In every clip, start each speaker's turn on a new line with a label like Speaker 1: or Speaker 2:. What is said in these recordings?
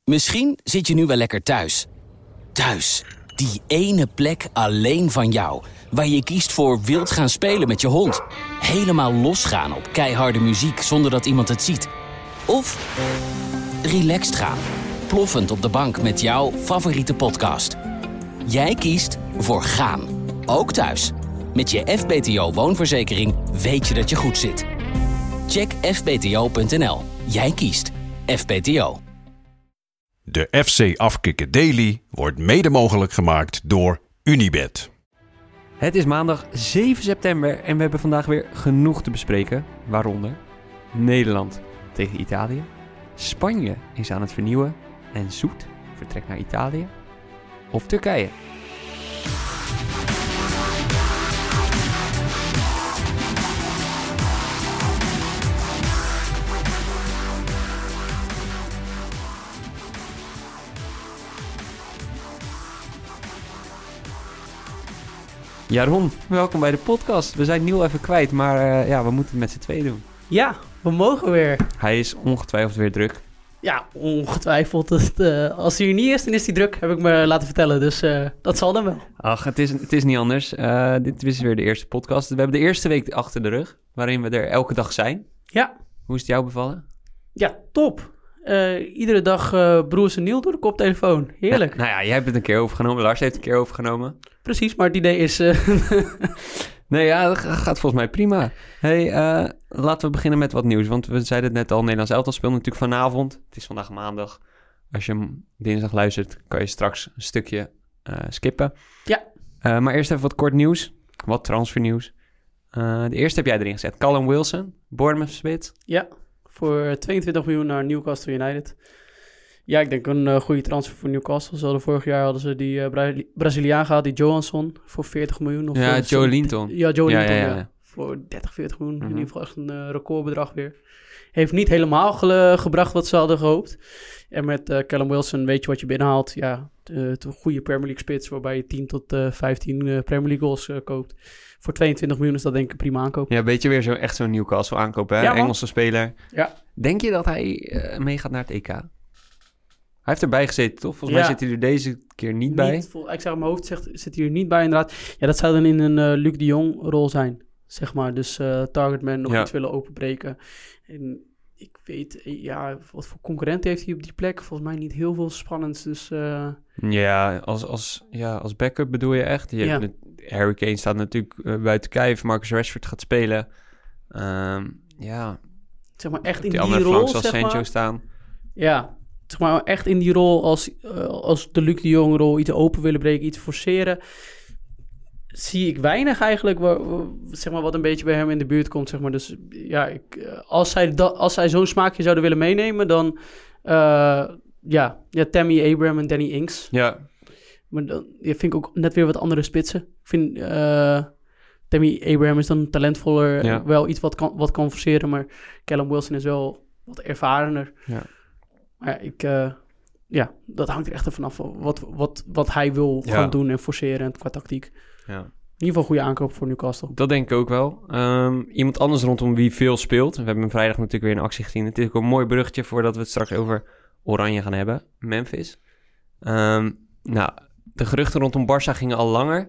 Speaker 1: Misschien zit je nu wel lekker thuis. Thuis, die ene plek alleen van jou. Waar je kiest voor wild gaan spelen met je hond. Helemaal losgaan op keiharde muziek zonder dat iemand het ziet. Of relaxed gaan, ploffend op de bank met jouw favoriete podcast. Jij kiest voor gaan, ook thuis. Met je FBTO woonverzekering weet je dat je goed zit. Check fbto.nl. Jij kiest FBTO.
Speaker 2: De FC Afkikken Daily wordt mede mogelijk gemaakt door Unibet.
Speaker 3: Het is maandag 7 september en we hebben vandaag weer genoeg te bespreken. Waaronder Nederland tegen Italië. Spanje is aan het vernieuwen. En Zoet vertrekt naar Italië. Of Turkije. Ja, Ron, welkom bij de podcast. We zijn Niel even kwijt, maar we moeten het met z'n tweeën doen.
Speaker 4: Ja, we mogen weer.
Speaker 3: Hij is ongetwijfeld weer druk.
Speaker 4: Ja, ongetwijfeld. Als hij er niet is, dan is hij druk, heb ik me laten vertellen. Dus dat zal dan wel.
Speaker 3: Ach, het is niet anders. Dit is weer de eerste podcast. We hebben de eerste week achter de rug, waarin we er elke dag zijn.
Speaker 4: Ja.
Speaker 3: Hoe is het jou bevallen?
Speaker 4: Ja, top. Iedere dag broers en Niel door de koptelefoon. Heerlijk.
Speaker 3: Ja, nou ja, jij hebt het een keer overgenomen. Lars heeft het een keer overgenomen.
Speaker 4: Precies, maar het idee is...
Speaker 3: Nee, ja, dat gaat volgens mij prima. Hey, laten we beginnen met wat nieuws. Want we zeiden het net al, Nederlands elftal speelt natuurlijk vanavond. Het is vandaag maandag. Als je hem dinsdag luistert, kan je straks een stukje skippen.
Speaker 4: Ja.
Speaker 3: Maar eerst even wat kort nieuws. Wat transfernieuws. De eerste heb jij erin gezet. Callum Wilson, Bournemouth spits.
Speaker 4: Ja, voor 22 miljoen naar Newcastle United. Ja, ik denk een goede transfer voor Newcastle. Vorig jaar hadden ze die Braziliaan gehad, die Johansson, voor 40 miljoen. Of
Speaker 3: ja, Joe Linton.
Speaker 4: Ja, Joe Linton,
Speaker 3: ja.
Speaker 4: Voor 30, 40 miljoen. In ieder geval echt een recordbedrag weer. Heeft niet helemaal gebracht wat ze hadden gehoopt. En met Callum Wilson weet je wat je binnenhaalt. Ja, de goede Premier League spits, waarbij je 10 tot 15 Premier League goals koopt. Voor 22 miljoen is dat denk ik een prima aankoop.
Speaker 3: Ja, weet je weer echt zo'n Newcastle aankoop, hè?
Speaker 4: Ja,
Speaker 3: Engelse speler.
Speaker 4: Ja.
Speaker 3: Denk je dat hij meegaat naar het EK? Hij heeft erbij gezeten, toch? Volgens mij zit hij er deze keer niet bij.
Speaker 4: Ik zeg, mijn hoofd zit hij er niet bij, inderdaad. Ja, dat zou dan in een Luc de Jong-rol zijn, zeg maar. Dus targetman nog iets willen openbreken. En ik weet, wat voor concurrenten heeft hij op die plek? Volgens mij niet heel veel spannends, dus...
Speaker 3: Ja, als backup bedoel je echt? Harry Kane staat natuurlijk buiten kijf. Marcus Rashford gaat spelen.
Speaker 4: Zeg maar echt in
Speaker 3: die
Speaker 4: die
Speaker 3: andere
Speaker 4: rol,
Speaker 3: flank zal
Speaker 4: zeg
Speaker 3: Sancho
Speaker 4: maar.
Speaker 3: staan.
Speaker 4: Ja, zeg maar echt in die rol als de Luc de Jong rol, iets open willen breken, iets forceren, zie ik weinig eigenlijk, zeg maar, wat een beetje bij hem in de buurt komt, zeg maar. Dus ja, als zij zo'n smaakje zouden willen meenemen, dan Tammy Abraham en Danny Ings.
Speaker 3: Ja.
Speaker 4: Maar dan vind ik ook net weer wat andere spitsen. Ik vind Tammy Abraham is dan talentvoller, wel iets wat kan forceren, maar Callum Wilson is wel wat ervarener.
Speaker 3: Ja.
Speaker 4: Maar dat hangt er echt vanaf wat hij wil gaan doen en forceren qua tactiek. Ja. In ieder geval goede aankoop voor Newcastle.
Speaker 3: Dat denk ik ook wel. Iemand anders rondom wie veel speelt. We hebben hem vrijdag natuurlijk weer in actie gezien. Het is ook een mooi bruggetje voordat we het straks over Oranje gaan hebben. Memphis. De geruchten rondom Barça gingen al langer.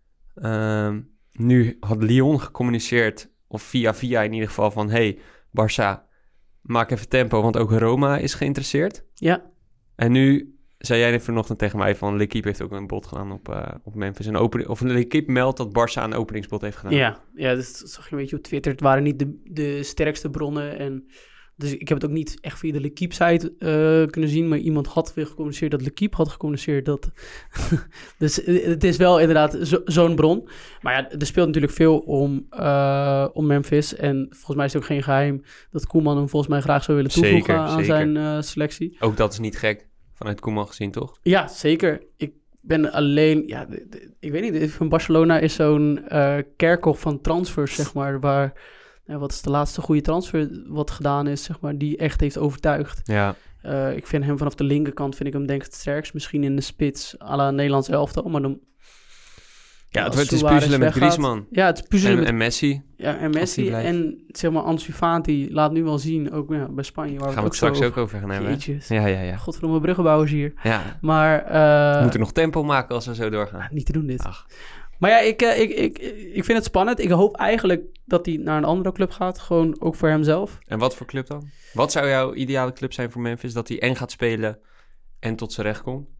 Speaker 3: Nu had Lyon gecommuniceerd, of via in ieder geval, van hey, Barça, maak even tempo, want ook Roma is geïnteresseerd. Ja. En nu zei jij vanochtend tegen mij van L'Équipe heeft ook een bod gedaan op Memphis. Of L'Équipe meldt dat Barça een openingsbod heeft gedaan.
Speaker 4: Ja, dat zag je een beetje op Twitter. Het waren niet de sterkste bronnen. En dus ik heb het ook niet echt via de L'Équipe-site kunnen zien. Maar iemand had weer gecommuniceerd dat L'Équipe had gecommuniceerd dat... Dus het is wel inderdaad zo'n bron. Maar ja, er speelt natuurlijk veel om Memphis. En volgens mij is het ook geen geheim dat Koeman hem volgens mij graag zou willen toevoegen aan zijn selectie.
Speaker 3: Ook dat is niet gek vanuit Koeman gezien, toch?
Speaker 4: Ja, zeker. Ik ben alleen... Ja, ik weet niet. Van Barcelona is zo'n kerkhof van transfers, zeg maar, waar... wat is de laatste goede transfer wat gedaan is, zeg maar, die echt heeft overtuigd. Ja. Ik vind hem vanaf de linkerkant, vind ik hem denk ik het sterkst. Misschien in de spits, à la Nederlands elftal, maar dan...
Speaker 3: Ja, het is puzzelen met Griezmann.
Speaker 4: Ja, het is puzzelen
Speaker 3: en Messi.
Speaker 4: Ja, en Messi. En zeg maar, Ansu Fati laat nu wel zien, ook bij Spanje. Waar
Speaker 3: gaan we het straks ook over gaan hebben. Ja.
Speaker 4: Godverdomme bruggenbouwers hier.
Speaker 3: Ja.
Speaker 4: Maar...
Speaker 3: we moeten nog tempo maken als we zo doorgaan.
Speaker 4: Niet te doen dit. Ach. Maar ja, ik vind het spannend. Ik hoop eigenlijk dat hij naar een andere club gaat. Gewoon ook voor hemzelf.
Speaker 3: En wat voor club dan? Wat zou jouw ideale club zijn voor Memphis? Dat hij en gaat spelen en tot zijn recht komt?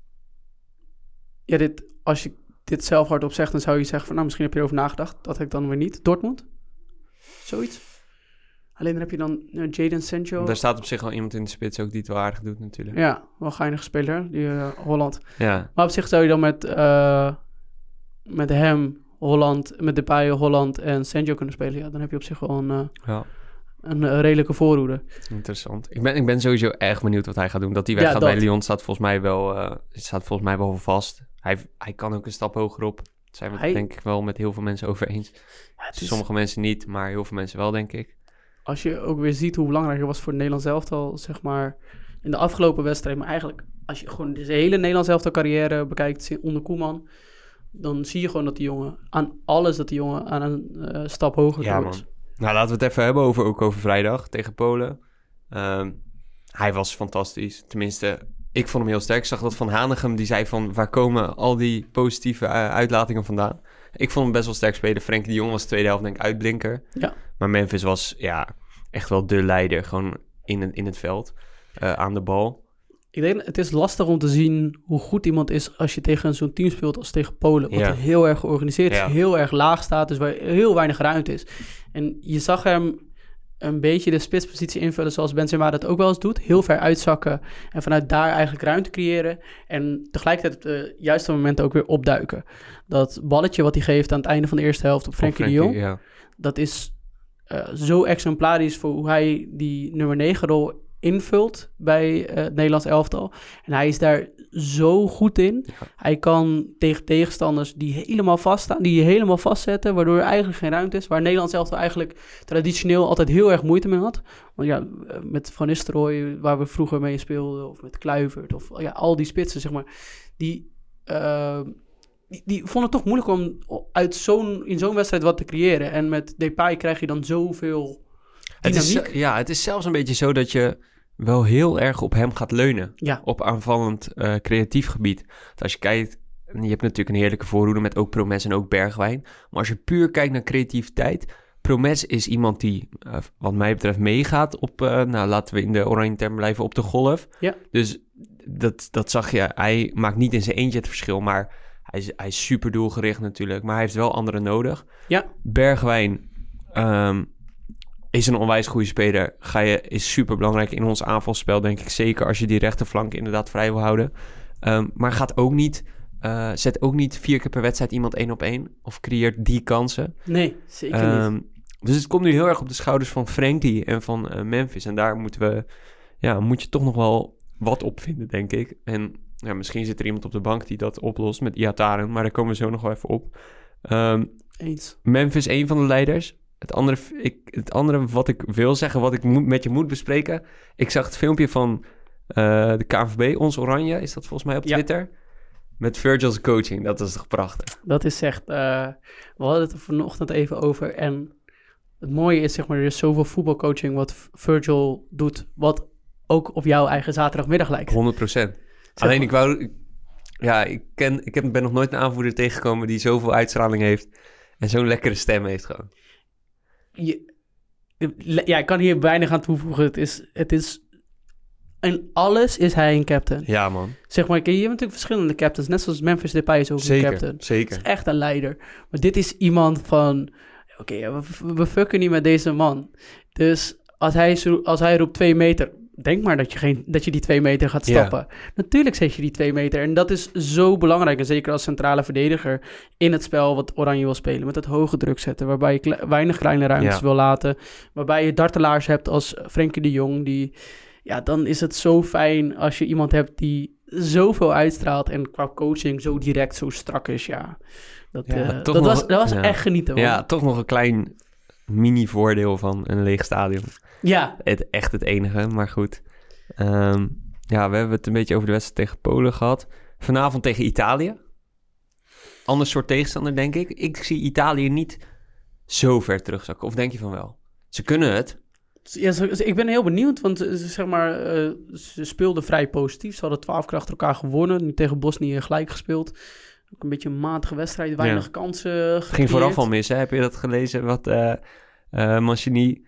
Speaker 4: Ja, als je dit zelf hardop zegt, dan zou je zeggen van... nou, misschien heb je erover nagedacht. Dat heb ik dan weer niet. Dortmund? Zoiets. Alleen dan heb je dan Jadon Sancho.
Speaker 3: Daar staat op zich al iemand in de spits ook die het wel aardig doet natuurlijk.
Speaker 4: Ja, wel geinige speler. Die Holland.
Speaker 3: Ja.
Speaker 4: Maar op zich zou je dan met hem, Holland, met Depay, Holland en Sancho kunnen spelen. Ja, dan heb je op zich wel een redelijke voorhoede.
Speaker 3: Interessant. Ik ben sowieso erg benieuwd wat hij gaat doen. Dat hij weggaat bij Lyon staat volgens mij wel vast. Hij kan ook een stap hoger op. Daar zijn we het denk ik wel met heel veel mensen over eens. Ja, sommige mensen niet, maar heel veel mensen wel, denk ik.
Speaker 4: Als je ook weer ziet hoe belangrijk het was voor het Nederlands elftal, zeg maar, in de afgelopen wedstrijd. Maar eigenlijk, als je gewoon deze hele Nederlands elftal carrière bekijkt onder Koeman, dan zie je gewoon dat die jongen aan een stap hoger is.
Speaker 3: Man. Nou, laten we het even hebben over vrijdag tegen Polen. Hij was fantastisch. Tenminste, ik vond hem heel sterk. Ik zag dat Van Hanegem, die zei van... waar komen al die positieve uitlatingen vandaan? Ik vond hem best wel sterk spelen. Frenkie de Jong was de tweede helft, denk ik, uitblinker.
Speaker 4: Ja.
Speaker 3: Maar Memphis was echt wel de leider. Gewoon in het veld, aan de bal.
Speaker 4: Ik denk, het is lastig om te zien hoe goed iemand is als je tegen zo'n team speelt als tegen Polen. Wat heel erg georganiseerd is, heel erg laag staat, dus waar heel weinig ruimte is. En je zag hem een beetje de spitspositie invullen zoals Benzema dat ook wel eens doet. Heel ver uitzakken en vanuit daar eigenlijk ruimte creëren. En tegelijkertijd op de juiste momenten ook weer opduiken. Dat balletje wat hij geeft aan het einde van de eerste helft op Frenkie de Jong. Dat is zo exemplarisch voor hoe hij die nummer 9 rol invult bij het Nederlands elftal. En hij is daar zo goed in. Ja. Hij kan tegen tegenstanders die helemaal vaststaan, die je helemaal vastzetten, waardoor er eigenlijk geen ruimte is. Waar Nederlands elftal eigenlijk traditioneel altijd heel erg moeite mee had. Want ja, met Van Nistelrooy, waar we vroeger mee speelden, of met Kluivert, of al die spitsen, zeg maar, die vonden het toch moeilijk om in zo'n wedstrijd wat te creëren. En met Depay krijg je dan zoveel dynamiek.
Speaker 3: Het is zelfs een beetje zo dat je wel heel erg op hem gaat leunen.
Speaker 4: Ja.
Speaker 3: Op aanvallend creatief gebied. Dus als je kijkt, je hebt natuurlijk een heerlijke voorhoede met ook Promes en ook Bergwijn. Maar als je puur kijkt naar creativiteit, Promes is iemand die, wat mij betreft, meegaat op, laten we in de oranje term blijven, op de golf.
Speaker 4: Ja.
Speaker 3: Dus dat zag je. Hij maakt niet in zijn eentje het verschil, maar hij is super doelgericht natuurlijk. Maar hij heeft wel anderen nodig.
Speaker 4: Ja.
Speaker 3: Bergwijn is een onwijs goede speler. Is super belangrijk in ons aanvalspel, denk ik. Zeker als je die rechterflank inderdaad vrij wil houden. Maar zet ook niet 4 keer per wedstrijd iemand 1-op-1. Of creëert die kansen.
Speaker 4: Nee, zeker niet.
Speaker 3: Dus het komt nu heel erg op de schouders van Frenkie en van Memphis. En daar moet je toch nog wel wat op vinden, denk ik. En misschien zit er iemand op de bank die dat oplost met Iataren. Maar daar komen we zo nog wel even op.
Speaker 4: Eens.
Speaker 3: Memphis, een van de leiders. Het andere wat ik wil zeggen, wat ik met je moet bespreken. Ik zag het filmpje van de KNVB, Ons Oranje, is dat volgens mij op Twitter. Ja. Met Virgil's coaching, dat is toch prachtig.
Speaker 4: Dat is echt, we hadden het er vanochtend even over. En het mooie is, zeg maar, er is zoveel voetbalcoaching wat Virgil doet, wat ook op jouw eigen zaterdagmiddag lijkt.
Speaker 3: 100%. Alleen ik ben nog nooit een aanvoerder tegengekomen die zoveel uitstraling heeft en zo'n lekkere stem heeft gewoon.
Speaker 4: Ik kan hier weinig aan toevoegen. Het is in alles is hij een captain.
Speaker 3: Ja, man.
Speaker 4: Zeg maar, je hebt natuurlijk verschillende captains. Net zoals Memphis Depay is ook een captain.
Speaker 3: Zeker.
Speaker 4: Is echt een leider. Maar dit is iemand van, we fucken niet met deze man. Dus als hij roept 2 meter, denk maar dat je die 2 meter gaat stappen. Ja. Natuurlijk zet je die 2 meter. En dat is zo belangrijk. En zeker als centrale verdediger in het spel wat Oranje wil spelen. Met het hoge druk zetten. Waarbij je weinig kleine ruimtes wil laten. Waarbij je dartelaars hebt als Frenkie de Jong. Dan is het zo fijn als je iemand hebt die zoveel uitstraalt. En qua coaching zo direct, zo strak is. Ja, dat was echt genieten. Man.
Speaker 3: Ja, toch nog een klein mini-voordeel van een leeg stadion.
Speaker 4: Ja.
Speaker 3: Echt het enige, maar goed. We hebben het een beetje over de wedstrijd tegen Polen gehad. Vanavond tegen Italië. ander soort tegenstander, denk ik. Ik zie Italië niet zo ver terugzakken. Of denk je van wel? Ze kunnen het.
Speaker 4: Ja, ik ben heel benieuwd, want zeg maar, ze speelden vrij positief. Ze hadden 12 keer achter elkaar gewonnen. Nu tegen Bosnië gelijk gespeeld. Ook een beetje een matige wedstrijd, weinig kansen gecreëerd.
Speaker 3: Ging vooraf al mis, hè? Heb je dat gelezen? Wat Mancini,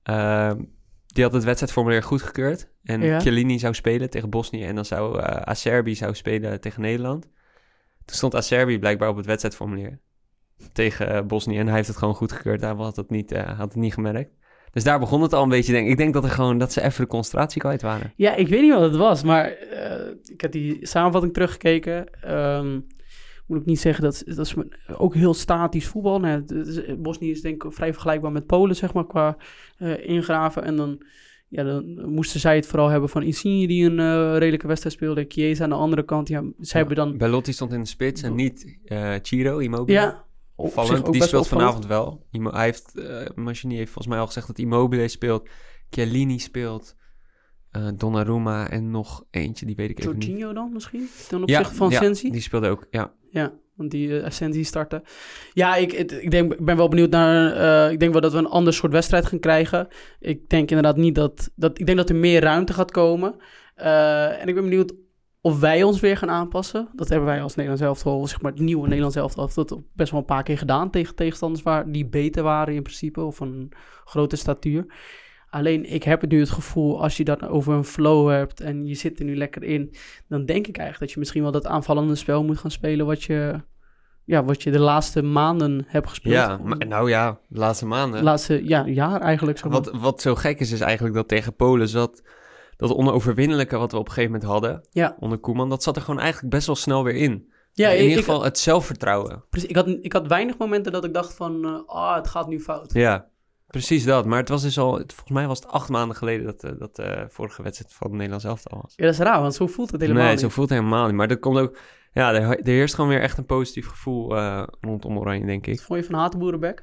Speaker 3: die had het wedstrijdformulier goedgekeurd. En Chiellini zou spelen tegen Bosnië. En dan zou Acerbi spelen tegen Nederland. Toen stond Acerbi blijkbaar op het wedstrijdformulier tegen Bosnië. En hij heeft het gewoon goedgekeurd. Hij had het niet gemerkt. Dus daar begon het al een beetje, denk ik. Ik denk dat ze even de concentratie kwijt waren.
Speaker 4: Ja, ik weet niet wat het was, maar ik heb die samenvatting teruggekeken. Moet ik niet zeggen, dat is ook heel statisch voetbal. Bosnië is denk ik vrij vergelijkbaar met Polen, zeg maar, qua ingraven. En dan moesten zij het vooral hebben van Insigne, die een redelijke wedstrijd speelde. En Chiesa aan de andere kant. Ja, zij hebben dan...
Speaker 3: Belotti stond in de spits en niet Ciro Immobile.
Speaker 4: Ja.
Speaker 3: Opvallend, die speelt vanavond wel. Mancini heeft volgens mij al gezegd dat Immobile speelt. Chiellini speelt. Donnarumma en nog eentje, die weet ik even niet.
Speaker 4: Jorginho dan misschien? Ten opzichte van Sensi?
Speaker 3: Die speelde ook, ja.
Speaker 4: Ja, want die Sensi startte. Ja, ik ben wel benieuwd naar... ik denk wel dat we een ander soort wedstrijd gaan krijgen. Ik denk inderdaad niet dat ik denk dat er meer ruimte gaat komen. En ik ben benieuwd of wij ons weer gaan aanpassen. Dat hebben wij als Nederlands elftal, zeg maar het nieuwe Nederlands elftal, dat best wel een paar keer gedaan tegen tegenstanders die beter waren in principe, of een grote statuur. Alleen, ik heb nu het gevoel, als je dat over een flow hebt en je zit er nu lekker in, dan denk ik eigenlijk dat je misschien wel dat aanvallende spel moet gaan spelen wat je de laatste maanden hebt gespeeld.
Speaker 3: Ja, de laatste maanden.
Speaker 4: Laatste jaar eigenlijk.
Speaker 3: Wat zo gek is eigenlijk dat tegen Polen dat onoverwinnelijke wat we op een gegeven moment hadden, onder Koeman, dat zat er gewoon eigenlijk best wel snel weer in. Ja, in ieder geval het zelfvertrouwen.
Speaker 4: Precies, ik had weinig momenten dat ik dacht van, het gaat nu fout.
Speaker 3: Ja, precies dat. Maar het was dus volgens mij was het 8 maanden geleden dat de vorige wedstrijd van het Nederlands elftal was.
Speaker 4: Ja, dat is raar, want zo voelt het helemaal niet.
Speaker 3: Nee, zo voelt het helemaal niet. Maar dat komt ook, er heerst gewoon weer echt een positief gevoel rondom Oranje, denk ik.
Speaker 4: Wat vond je van Hatenboerenbek?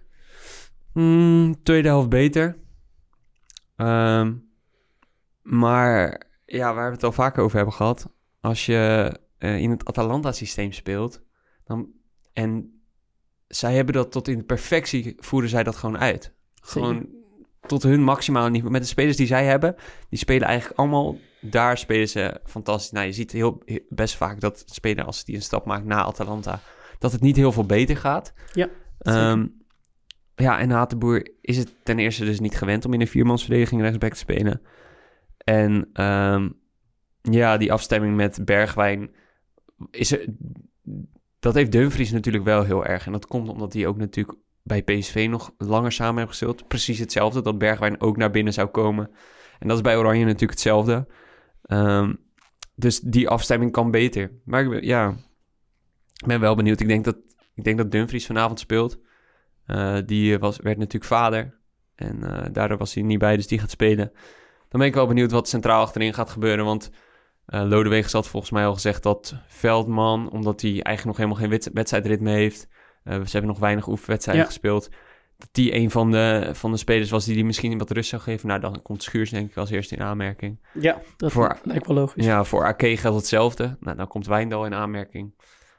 Speaker 3: Tweede helft beter. Maar waar we het al vaker over hebben gehad, als je in het Atalanta-systeem speelt, en zij hebben dat tot in de perfectie, voeren zij dat gewoon uit. Gewoon tot hun maximale niveau. Met de spelers die zij hebben, die spelen eigenlijk allemaal, daar spelen ze fantastisch. Nou, je ziet best vaak dat spelen als die een stap maakt na Atalanta, dat het niet heel veel beter gaat.
Speaker 4: Ja,
Speaker 3: en Hatenboer is het ten eerste dus niet gewend om in een viermansverdediging rechtsback te spelen. En die afstemming met Bergwijn dat heeft Dumfries natuurlijk wel heel erg. En dat komt omdat hij ook natuurlijk bij PSV nog langer samen heeft gespeeld. Precies hetzelfde, dat Bergwijn ook naar binnen zou komen. En dat is bij Oranje natuurlijk hetzelfde. Dus die afstemming kan beter. Maar ik ben wel benieuwd. Ik denk dat Dumfries vanavond speelt. Die werd natuurlijk vader. En daardoor was hij niet bij, dus die gaat spelen. Dan ben ik wel benieuwd wat centraal achterin gaat gebeuren. Want Lodewegers had volgens mij al gezegd dat Veldman, omdat hij eigenlijk nog helemaal geen wedstrijdritme heeft, ze hebben nog weinig oefenwedstrijden gespeeld, dat die een van de spelers was die misschien wat rust zou geven. Nou, dan komt Schuurs denk ik als eerste in aanmerking.
Speaker 4: Ja, dat lijkt wel logisch.
Speaker 3: Ja, voor Ake geldt hetzelfde. Nou, dan komt Wijndal in aanmerking.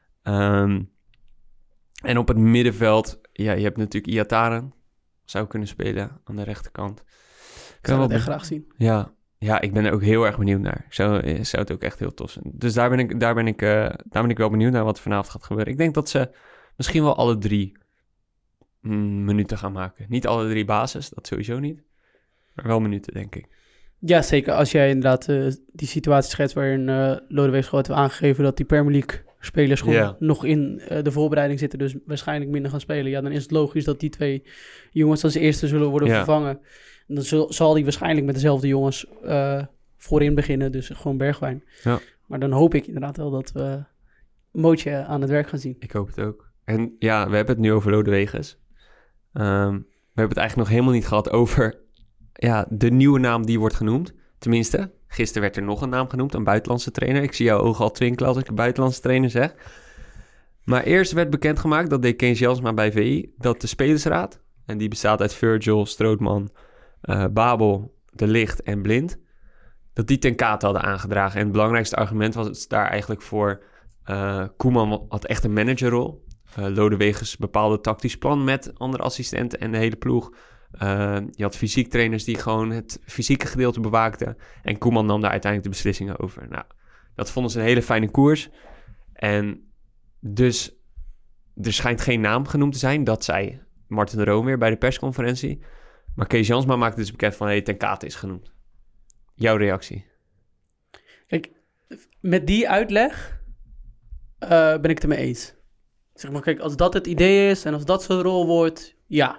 Speaker 3: En op het middenveld, je hebt natuurlijk Iataren, zou kunnen spelen aan de rechterkant.
Speaker 4: Ik zou het echt graag zien.
Speaker 3: Ja, ik ben er ook heel erg benieuwd naar. Ik zou het ook echt heel tof zijn. Dus daar ben ik wel benieuwd naar wat er vanavond gaat gebeuren. Ik denk dat ze misschien wel alle 3 minuten gaan maken. Niet alle 3 basis, dat sowieso niet. Maar wel minuten, denk ik.
Speaker 4: Ja, zeker. Als jij inderdaad die situatie schetst waarin Lodewijk Schoot heeft aangegeven dat die Premier League spelers gewoon nog in de voorbereiding zitten, dus waarschijnlijk minder gaan spelen. Ja, dan is het logisch dat die 2 jongens als eerste zullen worden vervangen. En dan zal die waarschijnlijk met dezelfde jongens voorin beginnen, dus gewoon Bergwijn. Ja. Maar dan hoop ik inderdaad wel dat we Mootje aan het werk gaan zien.
Speaker 3: Ik hoop het ook. En we hebben het nu over Lodewegers. We hebben het eigenlijk nog helemaal niet gehad over de nieuwe naam die wordt genoemd. Tenminste, gisteren werd er nog een naam genoemd, een buitenlandse trainer. Ik zie jouw ogen al twinkelen als ik een buitenlandse trainer zeg. Maar eerst werd bekendgemaakt, dat deed Kees Jansma bij VI, dat de spelersraad, en die bestaat uit Virgil, Strootman, Babel, De Ligt en Blind, dat die ten kate hadden aangedragen. En het belangrijkste argument was daar eigenlijk voor, Koeman had echt een managerrol. Lodewegens bepaalde tactisch plan met andere assistenten en de hele ploeg. Je had fysiek trainers die gewoon het fysieke gedeelte bewaakten. En Koeman nam daar uiteindelijk de beslissingen over. Nou, dat vonden ze een hele fijne koers. En dus er schijnt geen naam genoemd te zijn. Dat zei Martin de Roon weer bij de persconferentie. Maar Kees Jansma maakte dus bekend van... Ten Kate is genoemd. Jouw reactie?
Speaker 4: Met die uitleg ben ik het ermee eens. Zeg maar, kijk, als dat het idee is en als dat zijn rol wordt, ja.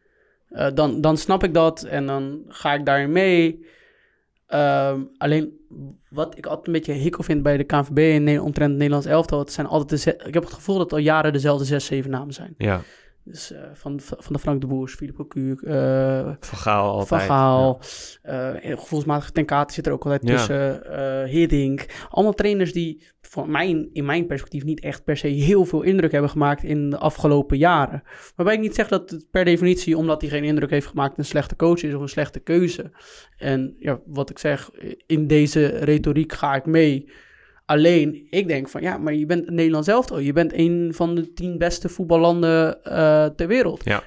Speaker 4: Dan snap ik dat en dan ga ik daarin mee. Alleen, wat ik altijd een beetje hikkel vind bij de KNVB en omtrent het Nederlands elftal, het zijn altijd ik heb het gevoel dat al jaren dezelfde 6-7 namen zijn.
Speaker 3: Ja.
Speaker 4: Dus van de Frank de Boers, Philippe Cocu,
Speaker 3: Van Gaal altijd.
Speaker 4: Van Gaal, gevoelsmatig Ten Kate zit er ook altijd tussen, Hiddink. Allemaal trainers die in mijn perspectief niet echt per se heel veel indruk hebben gemaakt in de afgelopen jaren. Waarbij ik niet zeg dat het per definitie, omdat hij geen indruk heeft gemaakt, een slechte coach is of een slechte keuze. En ja, wat ik zeg, in deze retoriek ga ik mee. Alleen, ik denk van, ja, maar je bent Nederlands elftal. Je bent een van de 10 beste voetballanden ter wereld.
Speaker 3: Ja.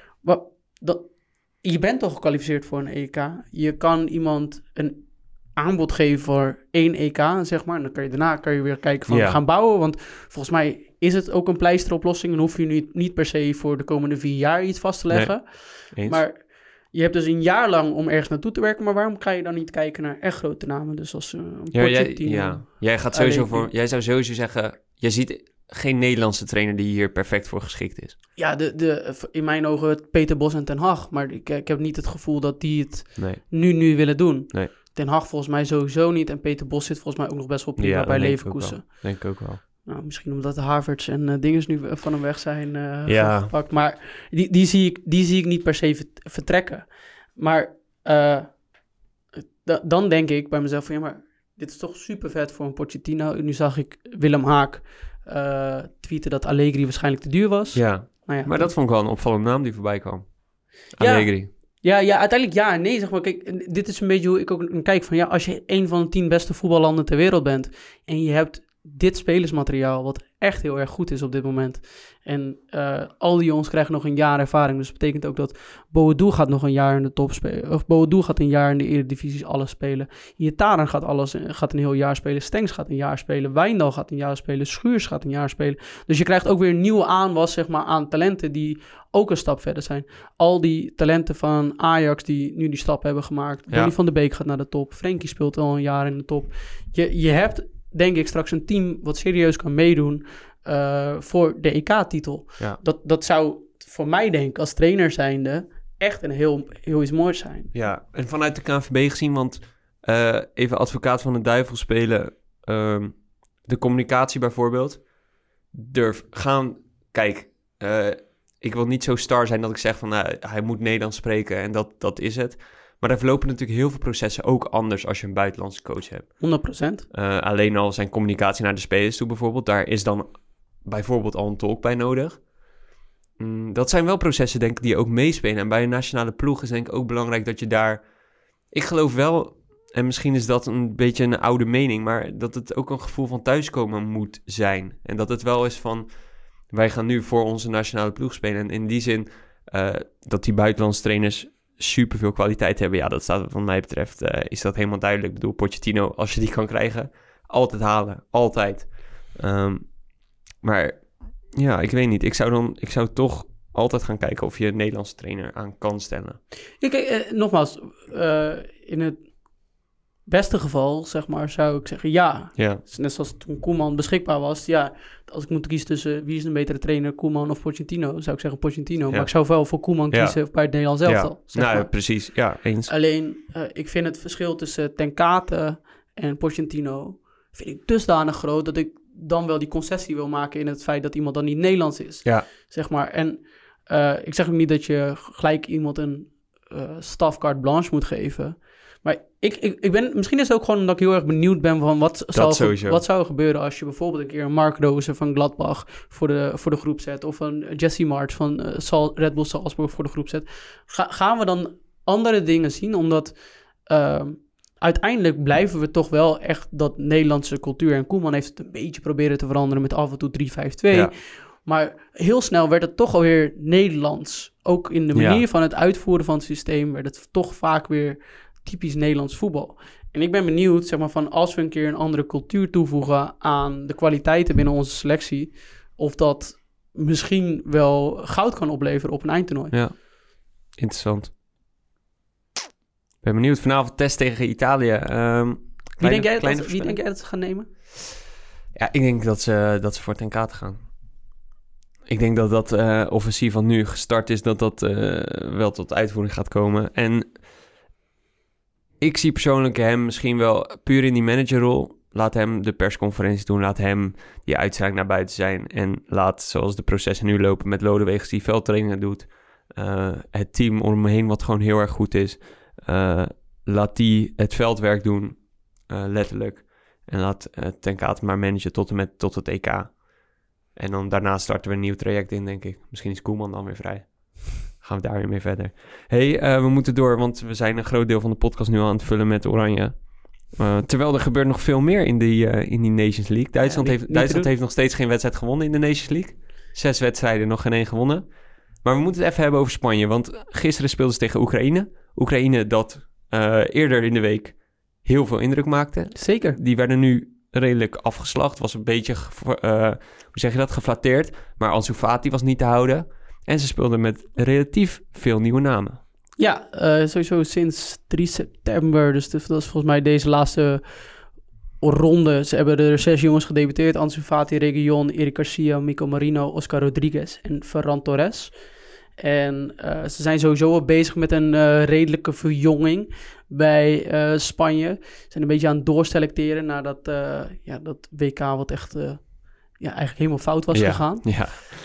Speaker 4: Je bent toch gekwalificeerd voor een EK? Je kan iemand een aanbod geven voor 1 EK, zeg maar. En dan daarna kan je weer kijken van gaan bouwen. Want volgens mij is het ook een pleisteroplossing. En hoef je nu niet per se voor de komende 4 jaar iets vast te leggen.
Speaker 3: Nee,
Speaker 4: maar je hebt dus een jaar lang om ergens naartoe te werken. Maar waarom ga je dan niet kijken naar echt grote namen? Dus als Pochettino.
Speaker 3: Jij gaat sowieso jij zou sowieso zeggen, je ziet geen Nederlandse trainer die hier perfect voor geschikt is. Ja,
Speaker 4: in mijn ogen Peter Bos en Ten Hag. Maar ik heb niet het gevoel dat die het nu willen doen.
Speaker 3: Nee.
Speaker 4: Ten Hag volgens mij sowieso niet. En Peter Bos zit volgens mij ook nog best wel prima bij Leverkusen.
Speaker 3: Denk ik ook wel.
Speaker 4: Nou, misschien omdat de Havertz en dinges nu van hem weg zijn gepakt. Maar die zie ik niet per se vertrekken. Maar dan denk ik bij mezelf van... ja, maar dit is toch super vet voor een Pochettino. Nu zag ik Willem Haak tweeten dat Allegri waarschijnlijk te duur was.
Speaker 3: Ja, nou ja, maar dat vond ik wel een opvallende naam die voorbij kwam. Allegri.
Speaker 4: Ja, uiteindelijk ja en nee, zeg maar. Kijk, dit is een beetje hoe ik ook kijk van... ja, als je een van de 10 beste voetballanden ter wereld bent... en je hebt dit spelersmateriaal... wat echt heel erg goed is op dit moment... en al die jongens krijgen nog een jaar ervaring... dus dat betekent ook dat Boadu gaat nog een jaar in de top spelen... of Boadu gaat een jaar in de Eredivisie alles spelen... Iataren gaat een heel jaar spelen... Stengs gaat een jaar spelen... Wijndal gaat een jaar spelen... Schuurs gaat een jaar spelen... dus je krijgt ook weer een nieuwe aanwas, zeg maar, aan talenten... die ook een stap verder zijn. Al die talenten van Ajax die nu die stap hebben gemaakt... Donny van de Beek gaat naar de top... Frenkie speelt al een jaar in de top... Je hebt, denk ik, straks een team... wat serieus kan meedoen... voor de EK-titel. Ja. Dat zou voor mij, denk ik, als trainer zijnde... echt een heel iets moois zijn. Ja,
Speaker 3: en vanuit de KNVB gezien... want even advocaat van de duivel spelen... de communicatie bijvoorbeeld... Kijk, ik wil niet zo star zijn dat ik zeg van... hij moet Nederlands spreken en dat is het... Maar daar verlopen natuurlijk heel veel processen ook anders als je een buitenlandse coach hebt.
Speaker 4: 100%.
Speaker 3: Alleen al zijn communicatie naar de spelers toe bijvoorbeeld. Daar is dan bijvoorbeeld al een tolk bij nodig. Dat zijn wel processen, denk ik, die ook meespelen. En bij een nationale ploeg is denk ik ook belangrijk dat je daar... Ik geloof wel, en misschien is dat een beetje een oude mening... maar dat het ook een gevoel van thuiskomen moet zijn. En dat het wel is van... wij gaan nu voor onze nationale ploeg spelen. En in die zin dat die buitenlandse trainers... super veel kwaliteit hebben. Ja, dat staat wat mij betreft is dat helemaal duidelijk. Ik bedoel, Pochettino, als je die kan krijgen, altijd halen. Altijd. Maar ja, ik weet niet. Ik zou toch altijd gaan kijken of je een Nederlandse trainer aan kan stellen.
Speaker 4: Ja, kijk, nogmaals, in het beste geval, zeg maar, zou ik zeggen ja. Net zoals toen Koeman beschikbaar was. Ja, als ik moet kiezen tussen wie is een betere trainer, Koeman of Pochettino, zou ik zeggen Pochettino. Ja. Maar ik zou wel voor Koeman kiezen bij het Nederlands elftal.
Speaker 3: Ja, precies. Ja, eens.
Speaker 4: Alleen, ik vind het verschil tussen Ten Kate en Pochettino vind ik dusdanig groot dat ik dan wel die concessie wil maken in het feit dat iemand dan niet Nederlands is.
Speaker 3: Ja.
Speaker 4: Zeg maar. En ik zeg ook niet dat je gelijk iemand een stafcarte blanche moet geven. Maar ik ben... Misschien is het ook gewoon omdat ik heel erg benieuwd ben van wat zou er gebeuren als je bijvoorbeeld een keer een Mark Rozen van Gladbach voor de groep zet. Of een Jesse March van Red Bull Salzburg voor de groep zet. Gaan we dan andere dingen zien? Omdat uiteindelijk blijven we toch wel echt dat Nederlandse cultuur. En Koeman heeft het een beetje proberen te veranderen met af en toe 3-5-2. Ja. Maar heel snel werd het toch alweer Nederlands. Ook in de manier van het uitvoeren van het systeem werd het toch vaak weer typisch Nederlands voetbal. En ik ben benieuwd, zeg maar, van als we een keer een andere cultuur toevoegen aan de kwaliteiten binnen onze selectie, of dat misschien wel goud kan opleveren op een eindtoernooi.
Speaker 3: Ja, interessant. Ik ben benieuwd. Vanavond test tegen Italië.
Speaker 4: Wie denk jij dat ze gaan nemen?
Speaker 3: Ja, ik denk dat ze voor het NK te gaan. Ik denk dat offensief van nu gestart is, dat wel tot uitvoering gaat komen. En ik zie persoonlijk hem misschien wel puur in die managerrol. Laat hem de persconferentie doen. Laat hem die uitstraling naar buiten zijn. En laat, zoals de processen nu lopen met Lodewegens die veldtrainingen doet. Het team om hem heen wat gewoon heel erg goed is. Laat die het veldwerk doen, letterlijk. En laat Ten Kate maar managen tot het EK. En dan daarna starten we een nieuw traject in, denk ik. Misschien is Koeman dan weer vrij. Gaan we daar weer mee verder. We moeten door, want we zijn een groot deel van de podcast nu aan het vullen met Oranje. Terwijl er gebeurt nog veel meer in die Nations League. Duitsland heeft nog steeds geen wedstrijd gewonnen in de Nations League. 6 wedstrijden, nog geen 1 gewonnen. Maar we moeten het even hebben over Spanje. Want gisteren speelden ze tegen Oekraïne. Oekraïne dat eerder in de week heel veel indruk maakte.
Speaker 4: Zeker.
Speaker 3: Die werden nu redelijk afgeslacht. Was een beetje, geflatteerd. Maar Ansu Fati was niet te houden. En ze speelden met relatief veel nieuwe namen.
Speaker 4: Ja, sowieso sinds 3 september. Dus dat is volgens mij deze laatste ronde. Ze hebben er 6 jongens gedebuteerd. Ansu Fati, Reguilón, Eric Garcia, Mico Marino, Oscar Rodriguez en Ferran Torres. En ze zijn sowieso al bezig met een redelijke verjonging bij Spanje. Ze zijn een beetje aan het doorselecteren naar dat WK wat echt eigenlijk helemaal fout was gegaan.
Speaker 3: Ja.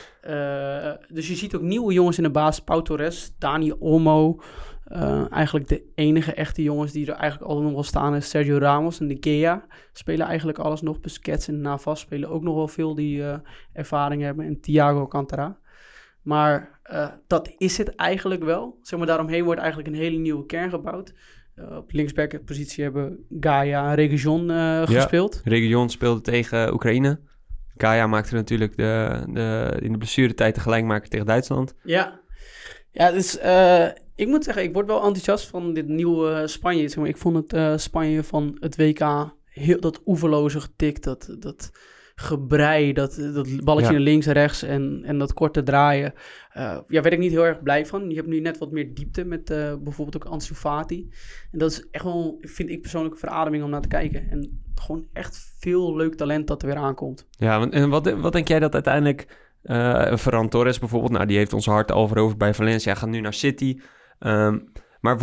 Speaker 4: Dus je ziet ook nieuwe jongens in de baas. Pau Torres, Dani Olmo. Eigenlijk de enige echte jongens die er eigenlijk altijd nog wel staan is Sergio Ramos en de Gea. Spelen eigenlijk alles nog. Busquets en Navas spelen ook nog wel veel die ervaring hebben. En Thiago Alcantara. Maar dat is het eigenlijk wel. Zeg maar, daaromheen wordt eigenlijk een hele nieuwe kern gebouwd. Op linksback-positie hebben Gaia en Reguilón gespeeld.
Speaker 3: Reguilón speelde tegen Oekraïne. Gaia maakte natuurlijk in de blessuretijd de gelijkmaker tegen Duitsland.
Speaker 4: Ja, dus ik moet zeggen, ik word wel enthousiast van dit nieuwe Spanje. Zeg maar, ik vond het Spanje van het WK heel dat oeverloze getik, dat gebrei, dat balletje naar links en rechts en dat korte draaien. Werd ik niet heel erg blij van. Je hebt nu net wat meer diepte met bijvoorbeeld ook Ansu Fati. En dat is echt wel, vind ik persoonlijk, een verademing om naar te kijken. En gewoon echt veel leuk talent dat er weer aankomt. Ja,
Speaker 3: en wat denk jij dat uiteindelijk Ferran Torres bijvoorbeeld, nou die heeft ons hart al veroverd bij Valencia, gaat nu naar City. Maar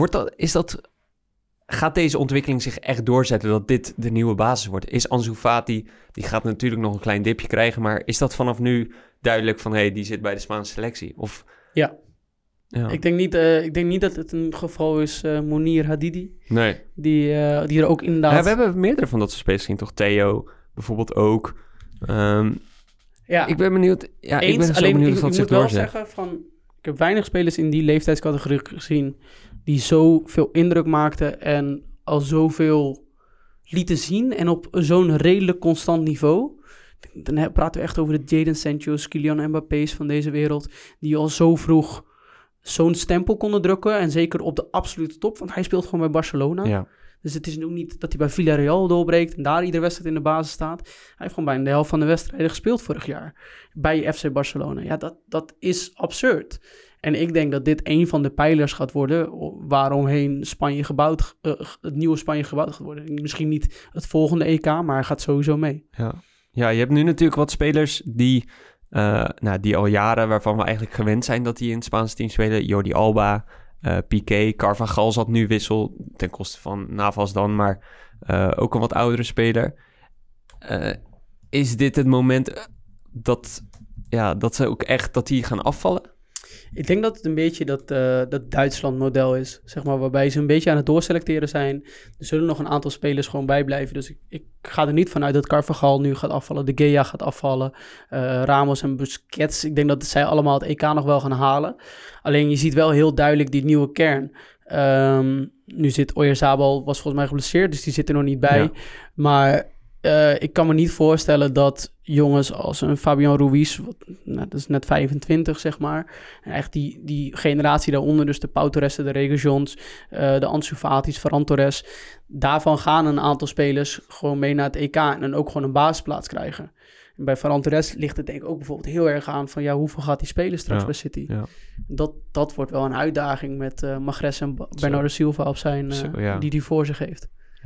Speaker 3: gaat deze ontwikkeling zich echt doorzetten dat dit de nieuwe basis wordt? Is Ansu Fati, die gaat natuurlijk nog een klein dipje krijgen, maar is dat vanaf nu duidelijk van, die zit bij de Spaanse selectie? Of...
Speaker 4: Ja. Ik denk niet dat het een geval is Monir Hadidi.
Speaker 3: Nee.
Speaker 4: Die er ook inderdaad...
Speaker 3: Ja, we hebben meerdere van dat soort spelers gezien, toch? Theo bijvoorbeeld ook. Ik ben benieuwd. Ja, ik ben zo benieuwd of dat zich doorzet. Ik moet wel zeggen van, ik heb weinig spelers in die leeftijdscategorie gezien die zoveel indruk maakten en al zoveel lieten zien en op zo'n redelijk constant niveau. Dan praten we echt over de Jadon Sancho's, Kylian Mbappé's van deze wereld, die al zo vroeg zo'n stempel konden drukken en zeker op de absolute top, want hij speelt gewoon bij Barcelona. Ja. Dus het is ook niet dat hij bij Villarreal doorbreekt en daar iedere wedstrijd in de basis staat. Hij heeft gewoon bijna de helft van de wedstrijden gespeeld vorig jaar bij FC Barcelona. Ja, dat is absurd. En ik denk dat dit een van de pijlers gaat worden waaromheen Spanje het nieuwe Spanje gebouwd gaat worden. Misschien niet het volgende EK, maar hij gaat sowieso mee. Ja, je hebt nu natuurlijk wat spelers die al jaren, waarvan we eigenlijk gewend zijn dat die in het Spaanse team spelen. Jordi Alba, Piqué, Carvajal zat nu wissel, ten koste van Navas dan, maar ook een wat oudere speler. Is dit het moment dat ze ook echt, dat die gaan afvallen?
Speaker 4: Ik denk dat het een beetje dat Duitsland-model is, zeg maar, waarbij ze een beetje aan het doorselecteren zijn. Er zullen nog een aantal spelers gewoon bijblijven. Dus ik ga er niet vanuit dat Carvajal nu gaat afvallen, de Gea gaat afvallen, Ramos en Busquets. Ik denk dat zij allemaal het EK nog wel gaan halen. Alleen je ziet wel heel duidelijk die nieuwe kern. Nu zit Oyarzabal, was volgens mij geblesseerd, dus die zit er nog niet bij. Ja. Maar ik kan me niet voorstellen dat jongens als een Fabian Ruiz, dat is net 25 zeg maar, en echt die generatie daaronder, dus de Pau Torres, de Reguilons, de Ansu Fati's, Ferran Torres, daarvan gaan een aantal spelers gewoon mee naar het EK en dan ook gewoon een basisplaats krijgen. En bij Ferran Torres ligt het denk ik ook bijvoorbeeld heel erg aan van hoeveel gaat hij spelen straks bij City. Ja. Dat wordt wel een uitdaging met Mahrez en Bernardo Silva op zijn, die hij voor zich heeft.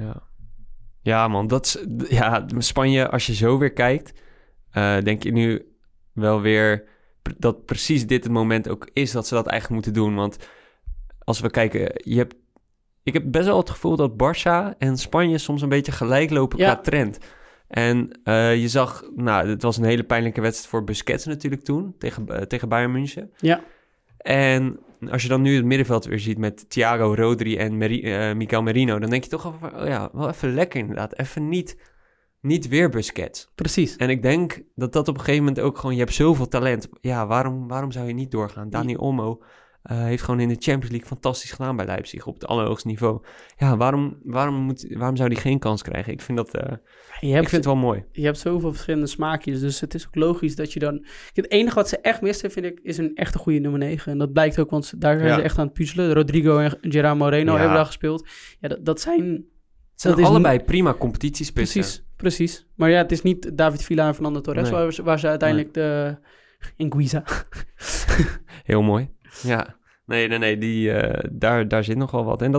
Speaker 3: Ja man, Spanje, als je zo weer kijkt, denk je nu wel weer dat precies dit het moment ook is dat ze dat eigenlijk moeten doen. Want als we kijken, ik heb best wel het gevoel dat Barça en Spanje soms een beetje gelijk lopen qua trend. En je zag, het was een hele pijnlijke wedstrijd voor Busquets natuurlijk toen, tegen Bayern München. Ja. En als je dan nu het middenveld weer ziet met Thiago, Rodri en Mikel Merino, dan denk je toch wel even lekker inderdaad. Even niet weer Busquets.
Speaker 4: Precies.
Speaker 3: En ik denk dat op een gegeven moment ook gewoon, je hebt zoveel talent. Ja, waarom zou je niet doorgaan? Dani Olmo heeft gewoon in de Champions League fantastisch gedaan bij Leipzig op het allerhoogste niveau. Ja, waarom zou die geen kans krijgen? Ik vind het wel mooi.
Speaker 4: Je hebt zoveel verschillende smaakjes, dus het is ook logisch dat je dan... Het enige wat ze echt misten, vind ik, is een echte goede nummer 9. En dat blijkt ook, want daar zijn ze echt aan het puzzelen. Rodrigo en Gerard Moreno hebben daar gespeeld. Ja, dat zijn
Speaker 3: allebei prima competitiespitsen.
Speaker 4: Precies. Maar het is niet David Villa en Fernando Torres waar ze uiteindelijk de... In Guiza.
Speaker 3: Heel mooi. Ja, nee, daar zit nog wel wat. En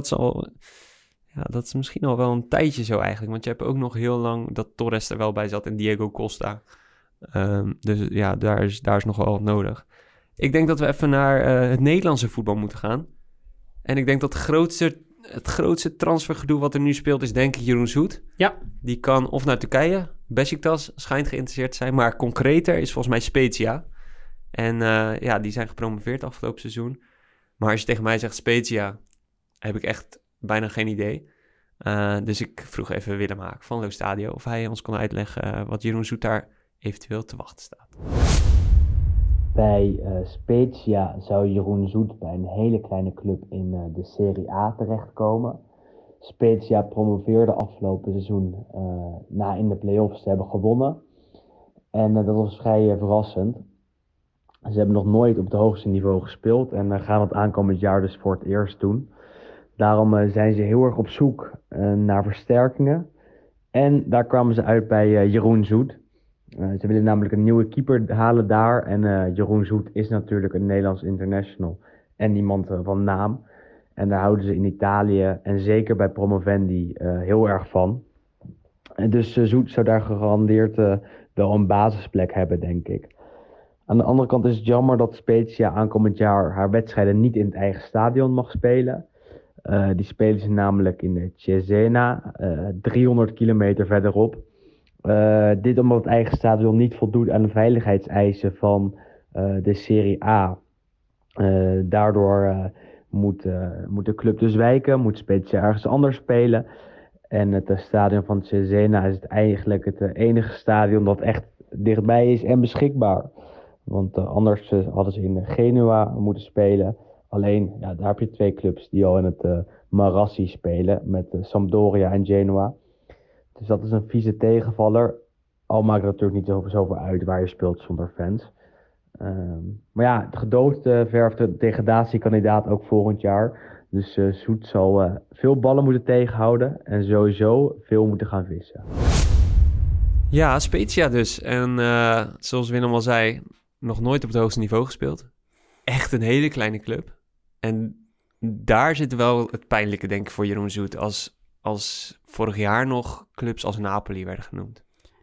Speaker 3: dat is misschien al wel een tijdje zo eigenlijk. Want je hebt ook nog heel lang dat Torres er wel bij zat en Diego Costa. Dus ja, daar is nog wel wat nodig. Ik denk dat we even naar het Nederlandse voetbal moeten gaan. En ik denk dat het grootste transfergedoe wat er nu speelt is denk ik Jeroen Zoet. Ja. Die kan of naar Turkije, Beşiktaş schijnt geïnteresseerd te zijn. Maar concreter is volgens mij Spezia. En die zijn gepromoveerd afgelopen seizoen. Maar als je tegen mij zegt Spezia, heb ik echt bijna geen idee. Dus ik vroeg even Willem Haak van Lo Stadio of hij ons kon uitleggen wat Jeroen Zoet daar eventueel te wachten staat.
Speaker 5: Bij Spezia zou Jeroen Zoet bij een hele kleine club in de Serie A terechtkomen. Spezia promoveerde afgelopen seizoen na in de play-offs te hebben gewonnen. En dat was vrij verrassend. Ze hebben nog nooit op het hoogste niveau gespeeld en gaan het aankomend jaar dus voor het eerst doen. Daarom zijn ze heel erg op zoek naar versterkingen. En daar kwamen ze uit bij Jeroen Zoet. Ze willen namelijk een nieuwe keeper halen daar. En Jeroen Zoet is natuurlijk een Nederlands international en iemand van naam. En daar houden ze in Italië en zeker bij promovendi heel erg van. En dus Zoet zou daar gegarandeerd wel een basisplek hebben, denk ik. Aan de andere kant is het jammer dat Spezia aankomend jaar haar wedstrijden niet in het eigen stadion mag spelen. Die spelen ze namelijk in de Cesena, 300 kilometer verderop. Dit omdat het eigen stadion niet voldoet aan de veiligheidseisen van de Serie A. Daardoor moet de club dus wijken, moet Spezia ergens anders spelen. En het stadion van Cesena is eigenlijk het enige stadion dat echt dichtbij is en beschikbaar. Want anders hadden ze in Genua moeten spelen. Alleen, daar heb je 2 clubs die al in het Marassi spelen. Met Sampdoria en Genoa. Dus dat is een vieze tegenvaller. Al maakt het natuurlijk niet zoveel uit waar je speelt zonder fans. Maar het gedood verft de degradatiekandidaat ook volgend jaar. Dus Zoet zal veel ballen moeten tegenhouden. En sowieso veel moeten gaan vissen.
Speaker 3: Ja, Spezia dus. En zoals Willem al zei, nog nooit op het hoogste niveau gespeeld. Echt een hele kleine club. En daar zit wel het pijnlijke, denk ik, voor Jeroen Zoet. Als vorig jaar nog clubs als Napoli werden genoemd.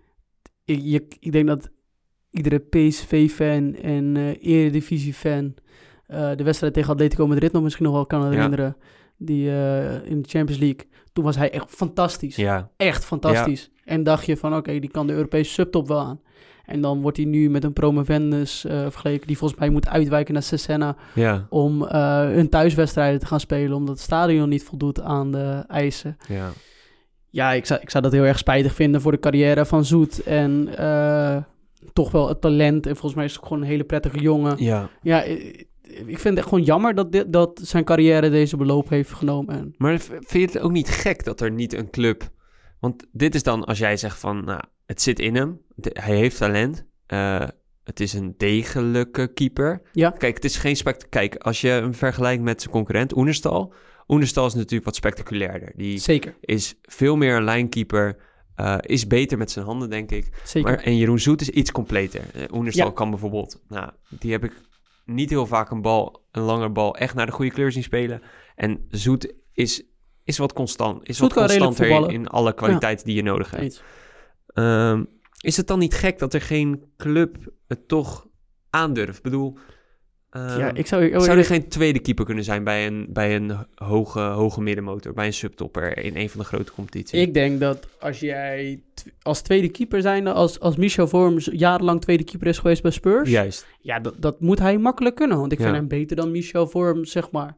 Speaker 4: Ik denk dat iedere PSV-fan en Eredivisie-fan de wedstrijd tegen Atletico Madrid nog misschien nog wel kan herinneren. Die in de Champions League. Toen was hij echt fantastisch. Ja. Echt fantastisch. Ja. En dacht je van oké, die kan de Europese subtop wel aan. En dan wordt hij nu met een promovendus vergeleken die volgens mij moet uitwijken naar Cesena om hun thuiswedstrijden te gaan spelen, omdat het stadion niet voldoet aan de eisen. Ja, ik zou dat heel erg spijtig vinden voor de carrière van Zoet. En toch wel het talent. En volgens mij is het gewoon een hele prettige jongen. Ja, ik vind het gewoon jammer dat zijn carrière deze beloop heeft genomen.
Speaker 3: Maar vind je het ook niet gek dat er niet een club... Want dit is dan als jij zegt van, nou, het zit in hem. Hij heeft talent. Het is een degelijke keeper.
Speaker 4: Ja.
Speaker 3: Kijk, het is geen Kijk, als je hem vergelijkt met zijn concurrent Oenerstal is natuurlijk wat spectaculairder. Die
Speaker 4: Zeker.
Speaker 3: is veel meer een lijnkeeper. Is beter met zijn handen, denk ik.
Speaker 4: Zeker.
Speaker 3: En Jeroen Zoet is iets completer. Oenerstal kan bijvoorbeeld... Nou, die heb ik niet heel vaak een lange bal echt naar de goede kleur zien spelen. En Zoet is wat constant. Is
Speaker 4: Zoet
Speaker 3: wat constanter
Speaker 4: in
Speaker 3: alle kwaliteiten die je nodig hebt. Is het dan niet gek dat er geen club het toch aandurft? Ik bedoel... zou er geen tweede keeper kunnen zijn bij een hoge middenmotor, bij een subtopper in een van de grote competities?
Speaker 4: Ik denk dat als jij als tweede keeper zijnde, als Michel Vorms jarenlang tweede keeper is geweest bij Spurs.
Speaker 3: Juist.
Speaker 4: Ja, dat moet hij makkelijk kunnen, want ik vind hem beter dan Michel Vorms, zeg maar.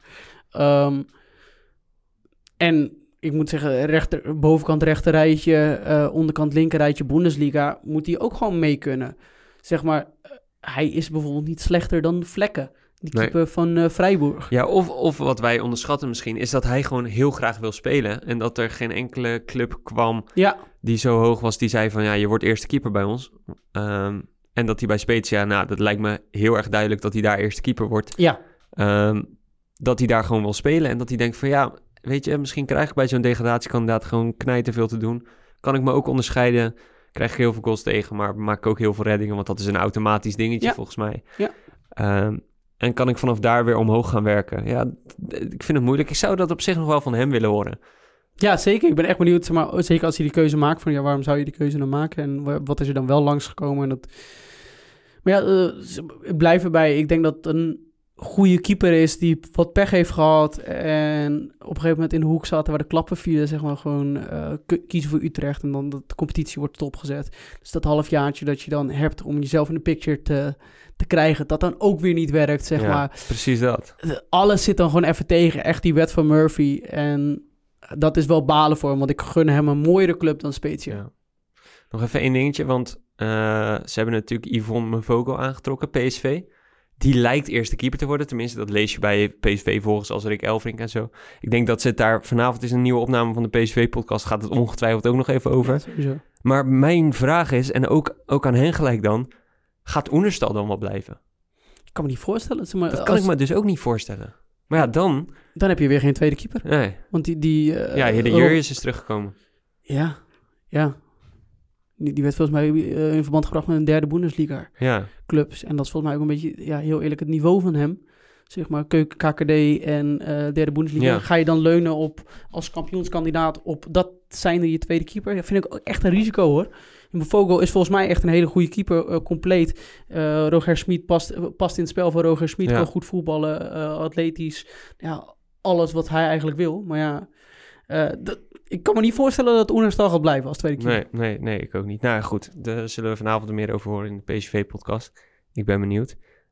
Speaker 4: En ik moet zeggen, bovenkant rechter rijtje, onderkant linker rijtje Bundesliga, moet hij ook gewoon mee kunnen. Zeg maar, hij is bijvoorbeeld niet slechter dan Vlekken, die keeper van Freiburg.
Speaker 3: Ja, of wat wij onderschatten misschien, is dat hij gewoon heel graag wil spelen. En dat er geen enkele club kwam die zo hoog was, die zei van, ja, je wordt eerste keeper bij ons. En dat hij bij Spezia, nou, dat lijkt me heel erg duidelijk dat hij daar eerste keeper wordt.
Speaker 4: Ja.
Speaker 3: Dat hij daar gewoon wil spelen en dat hij denkt van, ja, weet je, misschien krijg ik bij zo'n degradatiekandidaat gewoon knijten veel te doen. Kan ik me ook onderscheiden. Krijg ik heel veel goals tegen, maar maak ik ook heel veel reddingen, want dat is een automatisch dingetje volgens mij. Ja. En kan ik vanaf daar weer omhoog gaan werken? Ja, ik vind het moeilijk. Ik zou dat op zich nog wel van hem willen horen. Ja,
Speaker 4: zeker. Ik ben echt benieuwd, maar zeker als hij die keuze maakt, van ja, waarom zou je die keuze dan maken? En wat is er dan wel langsgekomen? En dat... Maar ja, ik blijf erbij. Ik denk dat een goede keeper is die wat pech heeft gehad en op een gegeven moment in de hoek zaten waar de klappen vielen, zeg maar gewoon kiezen voor Utrecht en dan de competitie wordt stopgezet. Dus dat halfjaartje dat je dan hebt om jezelf in de picture te krijgen, dat dan ook weer niet werkt, zeg maar.
Speaker 3: Precies dat.
Speaker 4: Alles zit dan gewoon even tegen, echt die wet van Murphy en dat is wel balen voor hem, want ik gun hem een mooiere club dan Spezia. Ja.
Speaker 3: Nog even één dingetje, want ze hebben natuurlijk Yvonne Mvogo aangetrokken, PSV. Die lijkt eerste keeper te worden. Tenminste, dat lees je bij PSV-volgers als Rick Elfrink en zo. Ik denk dat ze het daar... Vanavond is een nieuwe opname van de PSV-podcast. Gaat het ongetwijfeld ook nog even over.
Speaker 4: Ja,
Speaker 3: maar mijn vraag is, en ook aan hen gelijk dan... Gaat Oenerstal dan wel blijven?
Speaker 4: Ik kan me niet voorstellen.
Speaker 3: Dat kan ik me dus ook niet voorstellen. Maar ja, dan...
Speaker 4: Dan heb je weer geen tweede keeper.
Speaker 3: Nee.
Speaker 4: Want de
Speaker 3: Jurrius is teruggekomen.
Speaker 4: Ja. Die werd volgens mij in verband gebracht met een derde Bundesliga clubs. En dat is volgens mij ook een beetje, heel eerlijk, het niveau van hem. Zeg maar, keuken, KKD en derde Bundesliga. Ja. Ga je dan leunen op, als kampioenskandidaat, op dat zijnde je tweede keeper? Dat vind ik ook echt een risico, hoor. Mvogo is volgens mij echt een hele goede keeper, compleet. Roger Schmid past in het spel van Roger Schmid. Kan goed voetballen, atletisch. Ja, alles wat hij eigenlijk wil. Maar ja... ik kan me niet voorstellen dat Oenerstal gaat blijven als tweede keeper.
Speaker 3: Nee, ik ook niet. Nou goed, daar zullen we vanavond er meer over horen in de PSV-podcast. Ik ben benieuwd.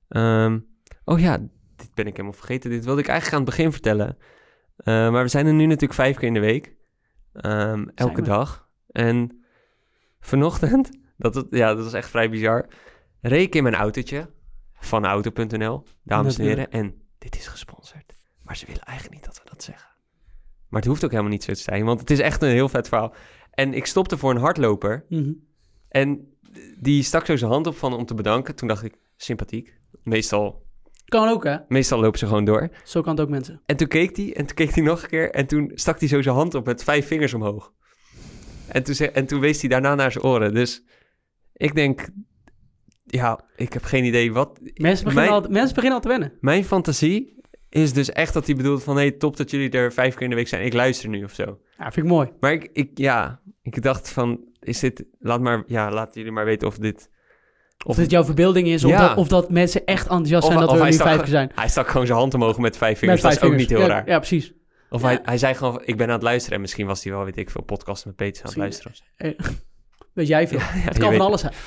Speaker 3: Dit ben ik helemaal vergeten. Dit wilde ik eigenlijk aan het begin vertellen. Maar we zijn er nu natuurlijk 5 keer in de week. Elke dag. En vanochtend, dat was echt vrij bizar, reed ik in mijn autootje van auto.nl, dames en heren. En dit is gesponsord. Maar ze willen eigenlijk niet dat we dat zeggen. Maar het hoeft ook helemaal niet zo te zijn, want het is echt een heel vet verhaal. En ik stopte voor een hardloper.
Speaker 4: Mm-hmm.
Speaker 3: En die stak zo zijn hand op om te bedanken. Toen dacht ik, sympathiek.
Speaker 4: Kan ook, hè?
Speaker 3: Meestal lopen ze gewoon door.
Speaker 4: Zo kan het ook, mensen.
Speaker 3: En toen keek hij nog een keer. En toen stak hij zo zijn hand op met 5 vingers omhoog. En toen wees hij daarna naar zijn oren. Dus ik denk... Ja, ik heb geen idee wat...
Speaker 4: Mensen beginnen al te wennen.
Speaker 3: Mijn fantasie is dus echt dat hij bedoelt van... Hey, top dat jullie er 5 keer in de week zijn. Ik luister nu of zo.
Speaker 4: Ja, vind ik mooi.
Speaker 3: Maar ik dacht van... Is dit... Laat jullie maar weten of dit...
Speaker 4: Of dit jouw verbeelding is, of dat mensen echt enthousiast zijn dat we er nu 5 keer zijn.
Speaker 3: Hij stak gewoon zijn hand omhoog met 5 vingers. Dat is ook niet heel raar.
Speaker 4: Ja, precies.
Speaker 3: Of hij zei gewoon, ik ben aan het luisteren. En misschien was hij wel, weet ik veel, podcasten met Peters aan het luisteren.
Speaker 4: Weet jij veel. Het kan van alles zijn.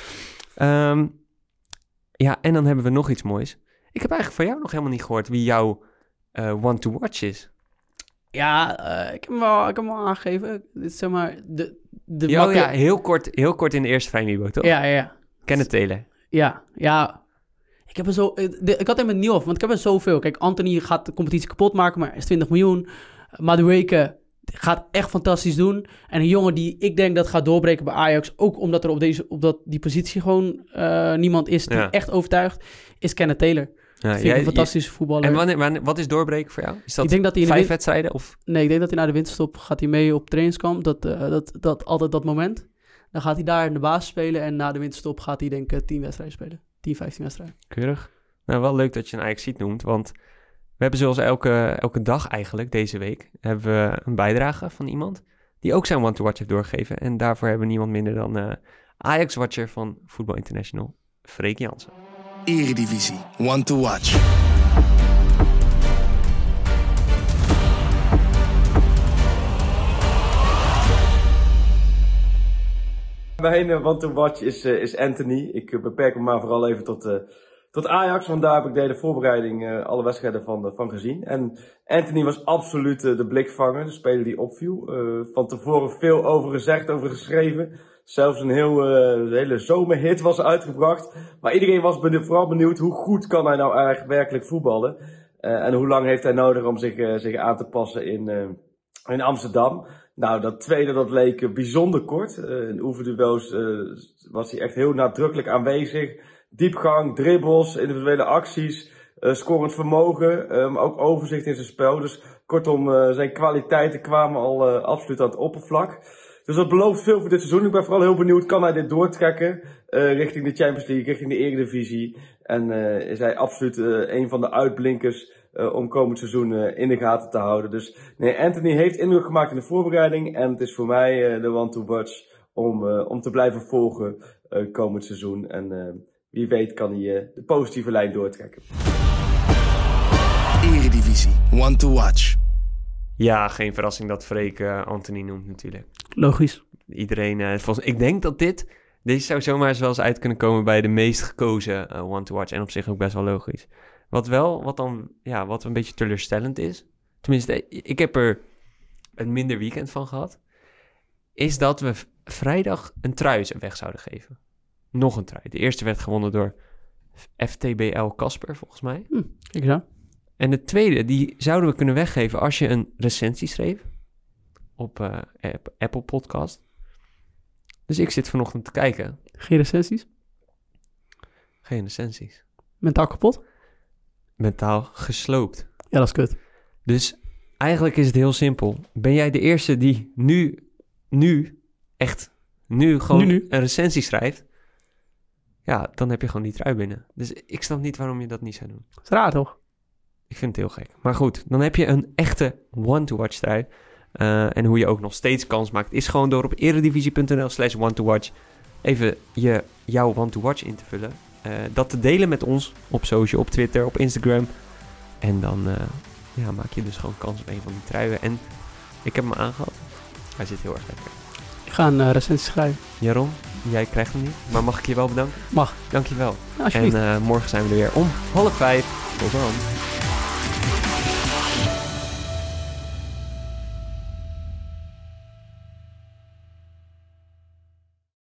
Speaker 3: En dan hebben we nog iets moois. Ik heb eigenlijk van jou nog helemaal niet gehoord wie jouw one to watch is.
Speaker 4: Ja, ik heb hem al aangegeven. Dit is zeg maar
Speaker 3: heel kort in de eerste Vrijmibo, toch?
Speaker 4: Ja.
Speaker 3: Kenneth Taylor.
Speaker 4: Ja. Ik heb er zo... ik had hem met Nieuw, want ik heb er zoveel. Kijk, Anthony gaat de competitie kapot maken, maar is 20 miljoen. Madueke, gaat echt fantastisch doen. En een jongen die ik denk dat gaat doorbreken bij Ajax, ook omdat er op die positie gewoon niemand is die echt overtuigt, is Kenneth Taylor. Ja, vind ik een fantastische voetballer.
Speaker 3: En wat is doorbreken voor jou? Is dat
Speaker 4: ik denk dat hij
Speaker 3: 5 wedstrijden? Of?
Speaker 4: Nee, ik denk dat hij na de winterstop gaat hij mee op trainingskamp. Dat altijd dat moment. Dan gaat hij daar in de basis spelen en na de winterstop gaat hij denk ik 10 wedstrijden spelen. 10, 15 wedstrijden.
Speaker 3: Keurig. Nou, wel leuk dat je een Ajaxiet noemt, want we hebben zoals elke dag eigenlijk deze week hebben we een bijdrage van iemand die ook zijn One to Watch heeft doorgegeven. En daarvoor hebben we niemand minder dan Ajax-watcher van Voetbal International, Freek Jansen.
Speaker 6: Eredivisie, One to Watch.
Speaker 7: Mijn One to Watch is Anthony. Ik beperk me maar vooral even tot Ajax, want daar heb ik de hele voorbereiding alle wedstrijden van gezien. En Anthony was absoluut de blikvanger, de speler die opviel. Van tevoren veel over gezegd, over geschreven. Zelfs een hele zomerhit was uitgebracht. Maar iedereen was vooral benieuwd hoe goed kan hij nou eigenlijk werkelijk voetballen. En hoe lang heeft hij nodig om zich aan te passen in Amsterdam. Nou, dat tweede dat leek bijzonder kort. In oefenduels was hij echt heel nadrukkelijk aanwezig. Diepgang, dribbles, individuele acties, scorend vermogen, ook overzicht in zijn spel. Dus kortom, zijn kwaliteiten kwamen al absoluut aan het oppervlak. Dus dat belooft veel voor dit seizoen. Ik ben vooral heel benieuwd, kan hij dit doortrekken richting de Champions League, richting de Eredivisie. En is hij absoluut een van de uitblinkers om komend seizoen in de gaten te houden. Dus nee, Anthony heeft indruk gemaakt in de voorbereiding. En het is voor mij de one to watch om te blijven volgen komend seizoen. En wie weet kan hij de positieve lijn doortrekken.
Speaker 6: Eredivisie, one to watch.
Speaker 3: Ja, geen verrassing dat Freek Anthony noemt natuurlijk.
Speaker 4: Logisch.
Speaker 3: Iedereen, ik denk dat deze zou zomaar eens wel eens uit kunnen komen bij de meest gekozen one to watch. En op zich ook best wel logisch. Wat een beetje teleurstellend is, tenminste, ik heb er een minder weekend van gehad, is dat we vrijdag een trui weg zouden geven. Nog een trui. De eerste werd gewonnen door FTBL Casper, volgens mij.
Speaker 4: Kijk eens aan.
Speaker 3: En de tweede, die zouden we kunnen weggeven als je een recensie schreef op Apple Podcast. Dus ik zit vanochtend te kijken.
Speaker 4: Geen recensies?
Speaker 3: Geen recensies.
Speaker 4: Mentaal kapot?
Speaker 3: Mentaal gesloopt.
Speaker 4: Ja, dat is kut.
Speaker 3: Dus eigenlijk is het heel simpel. Ben jij de eerste die nu gewoon een recensie schrijft? Ja, dan heb je gewoon die trui binnen. Dus ik snap niet waarom je dat niet zou doen.
Speaker 4: Dat is raar, toch?
Speaker 3: Ik vind het heel gek. Maar goed, dan heb je een echte one-to-watch trui. En hoe je ook nog steeds kans maakt, is gewoon door op eredivisie.nl/one-to-watch even jouw one-to-watch in te vullen. Dat te delen met ons op social, op Twitter, op Instagram. En dan maak je dus gewoon kans op een van die truien. En ik heb hem aangehad. Hij zit heel erg lekker.
Speaker 4: Ik ga een recensie schrijven.
Speaker 3: Jaron, jij krijgt hem niet. Maar mag ik je wel bedanken?
Speaker 4: Mag.
Speaker 3: Dank je wel.
Speaker 4: Alsjeblieft.
Speaker 3: En morgen zijn we er weer om 4:30. Tot dan.